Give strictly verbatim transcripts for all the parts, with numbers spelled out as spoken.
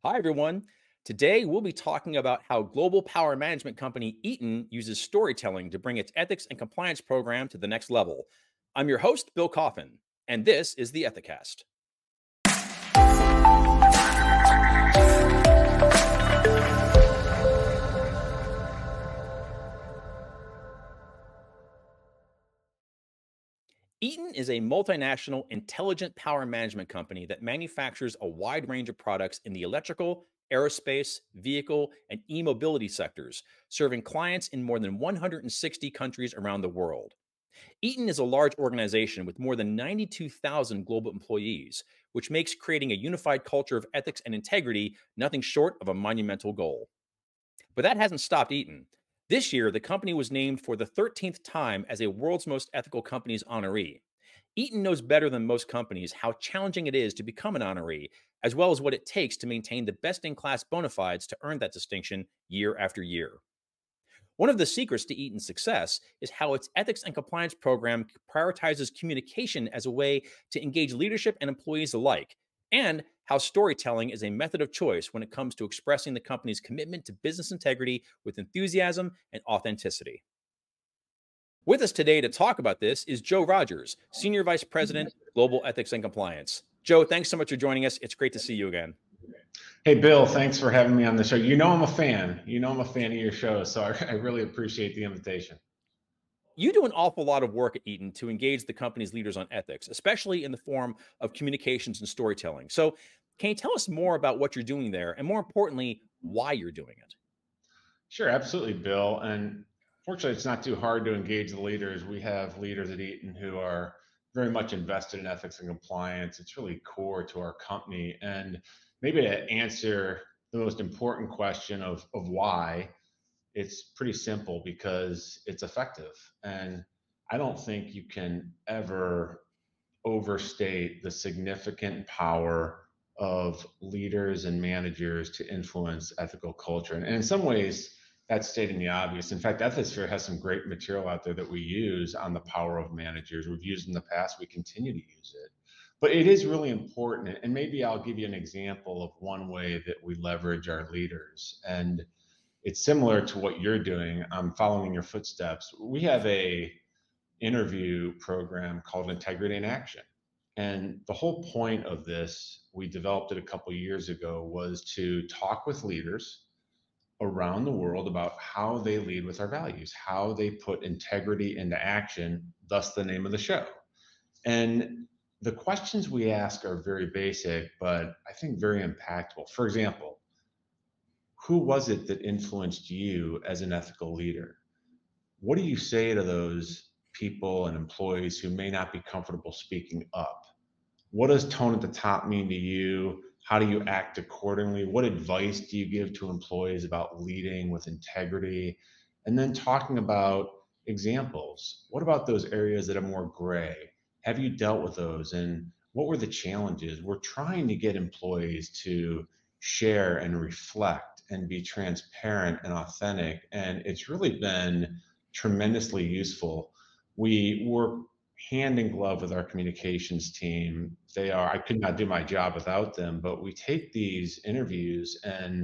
Hi, everyone. Today, we'll be talking about how global power management company Eaton uses storytelling to bring its ethics and compliance program to the next level. I'm your host, Bill Coffin, and this is the Ethicast. Eaton is a multinational intelligent power management company that manufactures a wide range of products in the electrical, aerospace, vehicle, and e mobility sectors, serving clients in more than one hundred sixty countries around the world. Eaton is a large organization with more than ninety-two thousand global employees, which makes creating a unified culture of ethics and integrity nothing short of a monumental goal. But that hasn't stopped Eaton. This year, the company was named for the thirteenth time as a World's Most Ethical Companies honoree. Eaton knows better than most companies how challenging it is to become an honoree, as well as what it takes to maintain the best in class bona fides to earn that distinction year after year. One of the secrets to Eaton's success is how its ethics and compliance program prioritizes communication as a way to engage leadership and employees alike, and how storytelling is a method of choice when it comes to expressing the company's commitment to business integrity with enthusiasm and authenticity. With us today to talk about this is Joe Rogers, Senior Vice President, Global Ethics and Compliance. Joe, thanks so much for joining us. It's great to see you again. Hey, Bill, thanks for having me on the show. You know I'm a fan. You know I'm a fan of your show, so I, I really appreciate the invitation. You do an awful lot of work at Eaton to engage the company's leaders on ethics, especially in the form of communications and storytelling. So, can you tell us more about what you're doing there, and more importantly, why you're doing it? Sure, absolutely, Bill. And fortunately, it's not too hard to engage the leaders. We have leaders at Eaton who are very much invested in ethics and compliance. It's really core to our company. And maybe to answer the most important question of, of why, it's pretty simple because it's effective. And I don't think you can ever overstate the significant power of leaders and managers to influence ethical culture. And, and in some ways, that's stating the obvious. In fact, Ethisphere has some great material out there that we use on the power of managers. We've used in the past, we continue to use it. But it is really important. And maybe I'll give you an example of one way that we leverage our leaders. And it's similar to what you're doing. I'm following in your footsteps. We have a interview program called Integrity in Action. And the whole point of this, we developed it a couple of years ago, was to talk with leaders around the world about how they lead with our values, how they put integrity into action, thus the name of the show. And the questions we ask are very basic, but I think very impactful. For example, who was it that influenced you as an ethical leader? What do you say to those people and employees who may not be comfortable speaking up? What does tone at the top mean to you? How do you act accordingly? What advice do you give to employees about leading with integrity? And then talking about examples. What about those areas that are more gray? Have you dealt with those? And what were the challenges? We're trying to get employees to share and reflect and be transparent and authentic. And it's really been tremendously useful. We work hand in glove with our communications team. They are, I could not do my job without them, but we take these interviews and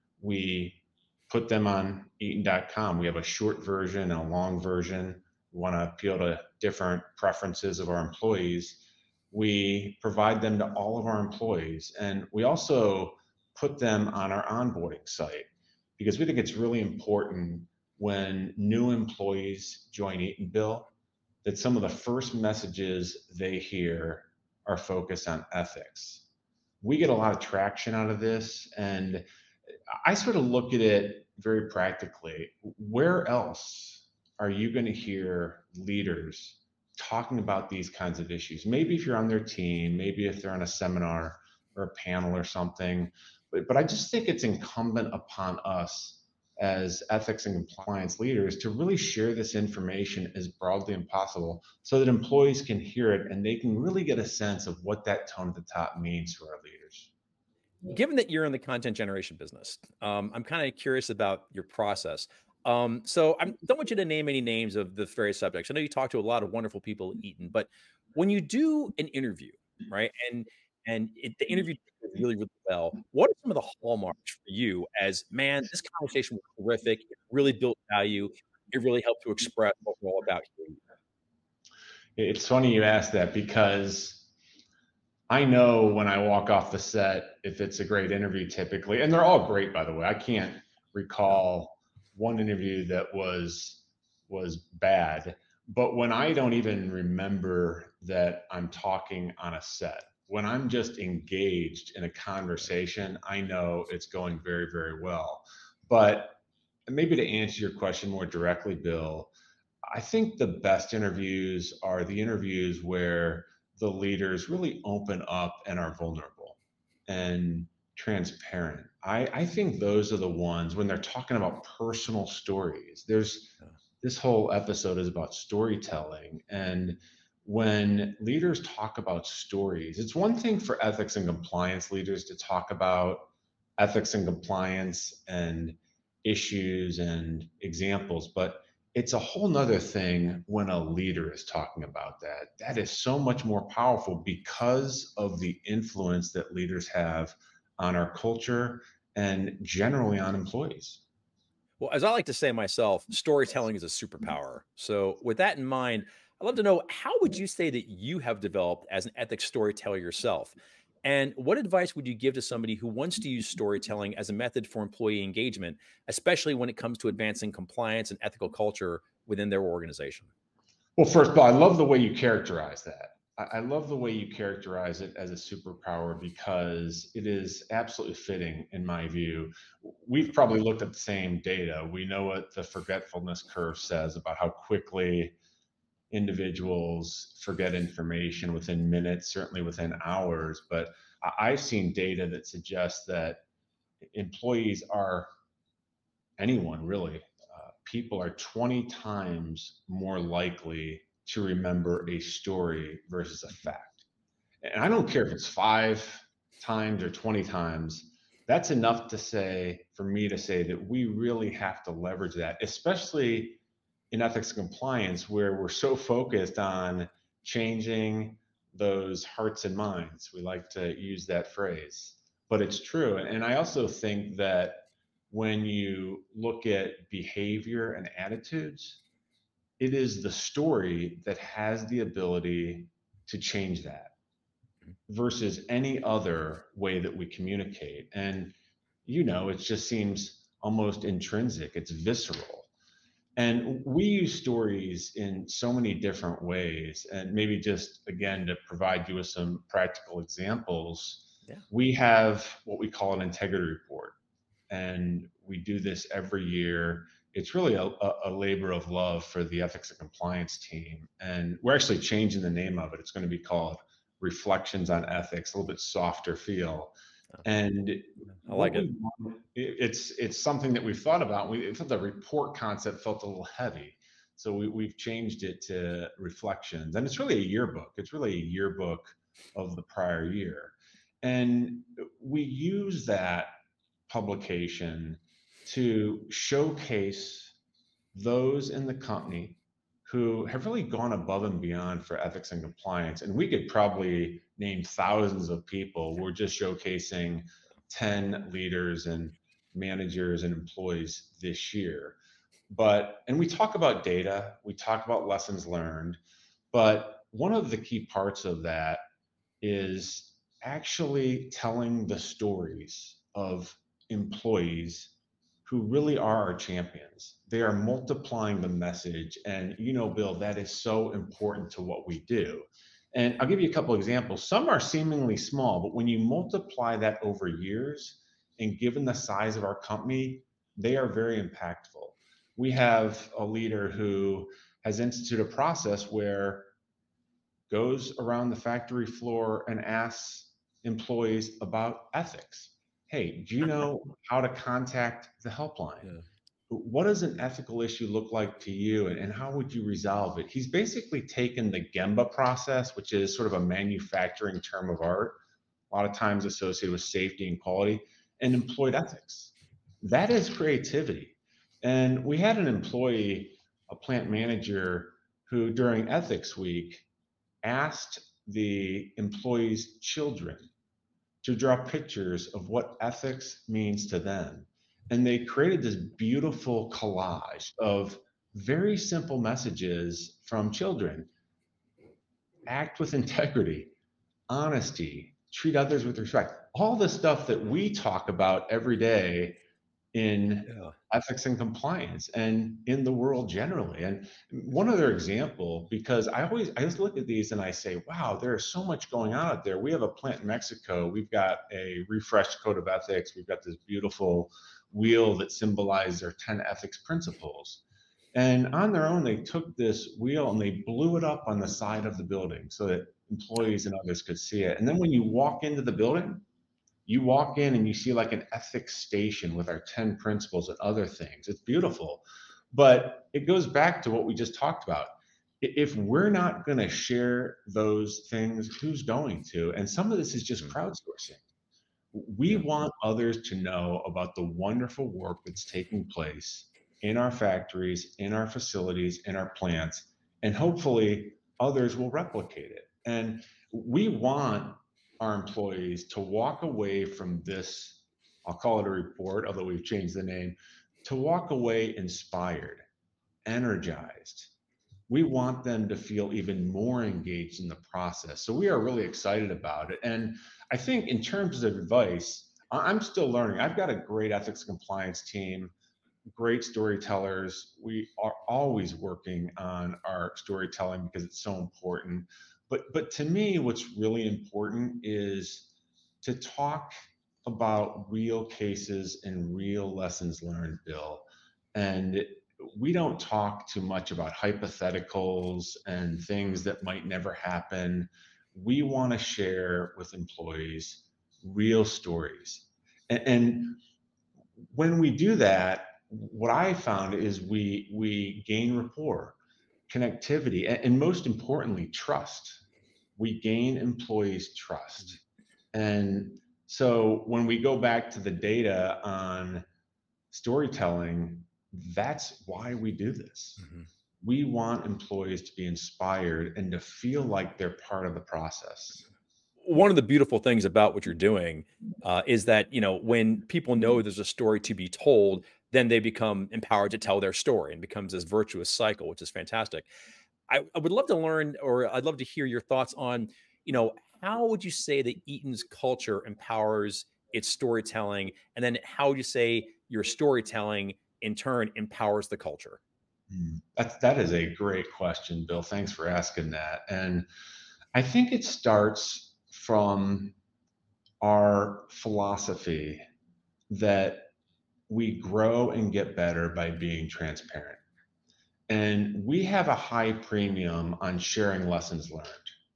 we put them on eaton dot com. We have a short version and a long version. We want to appeal to different preferences of our employees. We provide them to all of our employees. And we also put them on our onboarding site because we think it's really important when new employees join Eaton, Bill, that some of the first messages they hear are focused on ethics. We get a lot of traction out of this, and I sort of look at it very practically. Where else are you going to hear leaders talking about these kinds of issues? Maybe if you're on their team, maybe if they're on a seminar or a panel or something, but, but I just think it's incumbent upon us as ethics and compliance leaders to really share this information as broadly as possible so that employees can hear it and they can really get a sense of what that tone at the top means to our leaders. Given that you're in the content generation business, um, I'm kind of curious about your process. Um, so I don't want you to name any names of the various subjects. I know you talk to a lot of wonderful people at Eaton, but when you do an interview, right, and and it, the interview did really, really well. What are some of the hallmarks for you as, man, this conversation was terrific. It really built value. It really helped to express what we're all about here. It's funny you asked that because I know when I walk off the set if it's a great interview typically, and they're all great, by the way. I can't Yeah. recall one interview that was was bad, but when I don't even remember that I'm talking on a set, when I'm just engaged in a conversation, I know it's going very, very well. But maybe to answer your question more directly, Bill, I think the best interviews are the interviews where the leaders really open up and are vulnerable and transparent. I, I think those are the ones when they're talking about personal stories. There's Yeah. this whole episode is about storytelling. And when leaders talk about stories, it's one thing for ethics and compliance leaders to talk about ethics and compliance and issues and examples, but it's a whole nother thing when a leader is talking about that. That is so much more powerful because of the influence that leaders have on our culture and generally on employees. Well, as I like to say myself, storytelling is a superpower. So, with that in mind, I'd love to know, how would you say that you have developed as an ethics storyteller yourself? And what advice would you give to somebody who wants to use storytelling as a method for employee engagement, especially when it comes to advancing compliance and ethical culture within their organization? Well, first, Bill, I love the way you characterize that. I I love the way you characterize it as a superpower because it is absolutely fitting in my view. We've probably looked at the same data. We know what the forgetfulness curve says about how quickly individuals forget information within minutes, certainly within hours. But I- I've seen data that suggests that employees are, anyone really, uh, people are twenty times more likely to remember a story versus a fact. And I don't care if it's five times or twenty times, that's enough to say, for me to say that we really have to leverage that, especially in ethics and compliance, where we're so focused on changing those hearts and minds. We like to use that phrase, but it's true. And I also think that when you look at behavior and attitudes, it is the story that has the ability to change that versus any other way that we communicate. And, you know, it just seems almost intrinsic, it's visceral. And we use stories in so many different ways. And maybe just again, to provide you with some practical examples, Yeah. we have what we call an integrity report. And we do this every year. It's really a, a labor of love for the ethics and compliance team. And we're actually changing the name of it. It's going to be called Reflections on Ethics, a little bit softer feel. Yeah. And I what like it. we want, it's it's something that we've thought about. We thought the report concept felt a little heavy, so we, we've changed it to reflections, and it's really a yearbook. It's really a yearbook of the prior year, and we use that publication to showcase those in the company who have really gone above and beyond for ethics and compliance. And we could probably name thousands of people. We're just showcasing ten leaders and managers and employees this year. But, and we talk about data, we talk about lessons learned, but one of the key parts of that is actually telling the stories of employees who really are our champions. They are multiplying the message. And, you know, Bill, that is so important to what we do. And I'll give you a couple examples. Some are seemingly small, but when you multiply that over years, and given the size of our company, they are very impactful. We have a leader who has instituted a process where goes around the factory floor and asks employees about ethics. Hey, do you know how to contact the helpline? Yeah. What does an ethical issue look like to you, and, and how would you resolve it? He's basically taken the Gemba process, which is sort of a manufacturing term of art, a lot of times associated with safety and quality, and employed ethics. That is creativity. And we had an employee, a plant manager, who during ethics week asked the employees' children to draw pictures of what ethics means to them. And they created this beautiful collage of very simple messages from children: act with integrity, honesty, treat others with respect. All the stuff that we talk about every day in Yeah. ethics and compliance and in the world generally. And one other example, because I always I just look at these and I say, wow, there's so much going on out there. We have a plant in Mexico. We've got a refreshed code of ethics. We've got this beautiful wheel that symbolizes our ten ethics principles. And on their own, they took this wheel and they blew it up on the side of the building so that employees and others could see it. And then when you walk into the building, you walk in and you see like an ethics station with our ten principles and other things. It's beautiful. But it goes back to what we just talked about. If we're not going to share those things, who's going to? And some of this is just Mhm. crowdsourcing. We Yeah. want others to know about the wonderful work that's taking place in our factories, in our facilities, in our plants, and hopefully others will replicate it. And we want our employees to walk away from this, I'll call it a report, although we've changed the name, to walk away inspired, energized. We want them to feel even more engaged in the process. So we are really excited about it. And I think in terms of advice, I- I'm still learning. I've got a great ethics compliance team, great storytellers. We are always working on our storytelling because it's so important. But but to me, what's really important is to talk about real cases and real lessons learned, Bill. And we don't talk too much about hypotheticals and things that might never happen. We want to share with employees real stories. And, and when we do that, what I found is we we gain rapport, connectivity, and, and most importantly, trust. We gain employees' Mhm. trust. And so when we go back to the data on storytelling, that's why we do this. Mhm. We want employees to be inspired and to feel like they're part of the process. One of the beautiful things about what you're doing uh, is that, you know, when people know there's a story to be told, then they become empowered to tell their story and becomes this virtuous cycle, which is fantastic. I, I would love to learn, or I'd love to hear your thoughts on, you know, how would you say that Eaton's culture empowers its storytelling? And then how would you say your storytelling in turn empowers the culture? Mm. That's that is a great question, Bill. Thanks for asking that. And I think it starts from our philosophy that we grow and get better by being transparent. And we have a high premium on sharing lessons learned.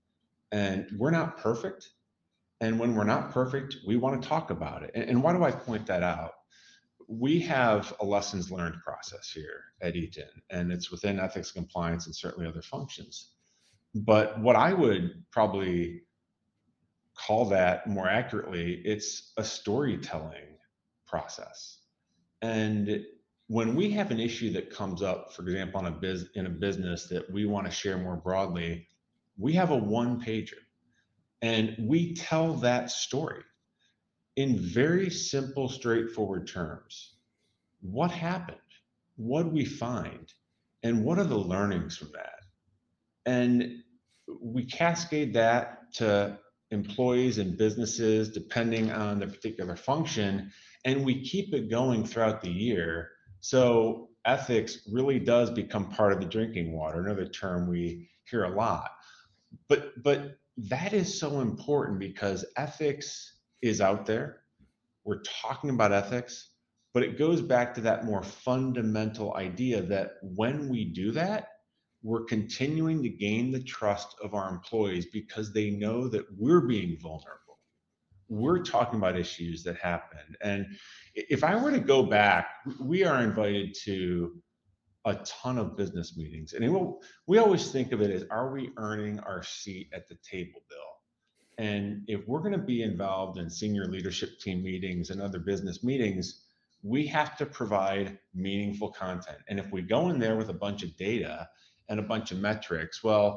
And we're not perfect. And when we're not perfect, we want to talk about it. And, and why do I point that out? We have a lessons learned process here at Eaton, and it's within ethics compliance and certainly other functions. But what I would probably call that more accurately, it's a storytelling process. And when we have an issue that comes up, for example, on a biz in a business that we want to share more broadly, we have a one pager and we tell that story in very simple, straightforward terms. What happened? What did we find? And what are the learnings from that? And we cascade that to employees and businesses depending on the particular function, and we keep it going throughout the year. So ethics really does become part of the drinking water, another term we hear a lot. But but that is so important because ethics is out there. We're talking about ethics, but it goes back to that more fundamental idea that when we do that, we're continuing to gain the trust of our employees because they know that we're being vulnerable. We're talking about issues that happened. And if I were to go back, we are invited to a ton of business meetings. And it we always think of it as, are we earning our seat at the table, Bill? And if we're going to be involved in senior leadership team meetings and other business meetings, we have to provide meaningful content. And if we go in there with a bunch of data and a bunch of metrics, well,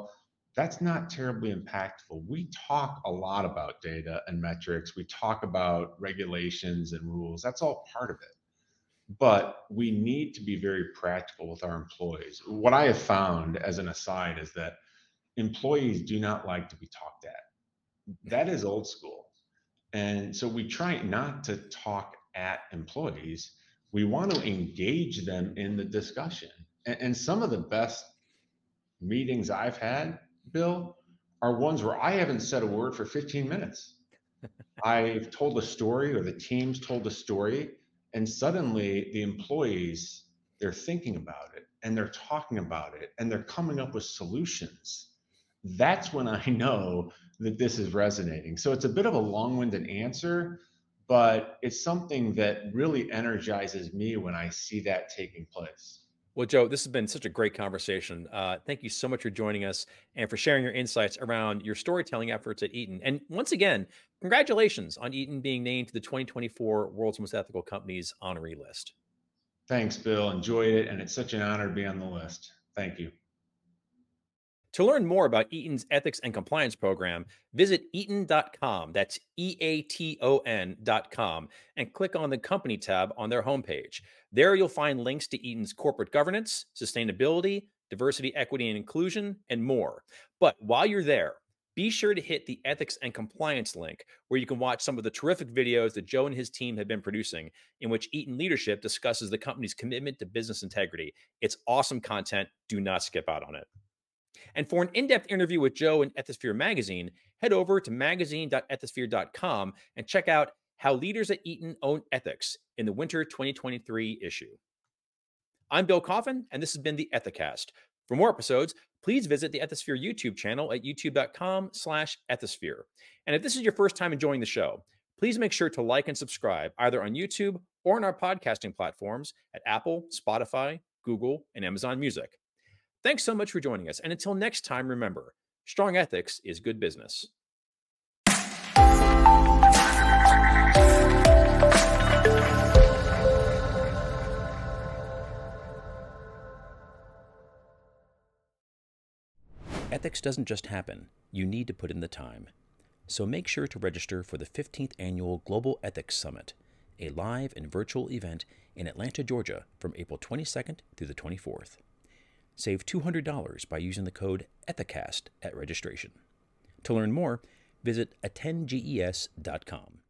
that's not terribly impactful. We talk a lot about data and metrics. We talk about regulations and rules. That's all part of it. But we need to be very practical with our employees. What I have found as an aside is that employees do not like to be talked at. That is old school. And so we try not to talk at employees. We want to engage them in the discussion. And, and some of the best meetings I've had, Bill, are ones where I haven't said a word for fifteen minutes. I've told a story or the team's told a story, and suddenly the employees, they're thinking about it and they're talking about it and they're coming up with solutions. That's when I know that this is resonating. So it's a bit of a long-winded answer, but it's something that really energizes me when I see that taking place. Well, Joe, this has been such a great conversation. Uh, thank you so much for joining us and for sharing your insights around your storytelling efforts at Eaton. And once again, congratulations on Eaton being named to the twenty twenty-four World's Most Ethical Companies honoree list. Thanks, Bill. Enjoyed it. And it's such an honor to be on the list. Thank you. To learn more about Eaton's ethics and compliance program, visit eaton dot com. That's E A T O N dot com, and click on the company tab on their homepage. There you'll find links to Eaton's corporate governance, sustainability, diversity, equity, and inclusion, and more. But while you're there, be sure to hit the ethics and compliance link where you can watch some of the terrific videos that Joe and his team have been producing, in which Eaton leadership discusses the company's commitment to business integrity. It's awesome content. Do not skip out on it. And for an in-depth interview with Joe in Ethisphere Magazine, head over to magazine dot ethisphere dot com and check out How Leaders at Eaton Own Ethics in the Winter twenty twenty-three issue. I'm Bill Coffin, and this has been the Ethicast. For more episodes, please visit the Ethisphere YouTube channel at youtube dot com slash ethisphere. And if this is your first time enjoying the show, please make sure to like and subscribe either on YouTube or on our podcasting platforms at Apple, Spotify, Google, and Amazon Music. Thanks so much for joining us. And until next time, remember, strong ethics is good business. Ethics doesn't just happen. You need to put in the time. So make sure to register for the fifteenth Annual Global Ethics Summit, a live and virtual event in Atlanta, Georgia from April twenty-second through the twenty-fourth. Save two hundred dollars by using the code ETHICAST at registration. To learn more, visit attend ges dot com.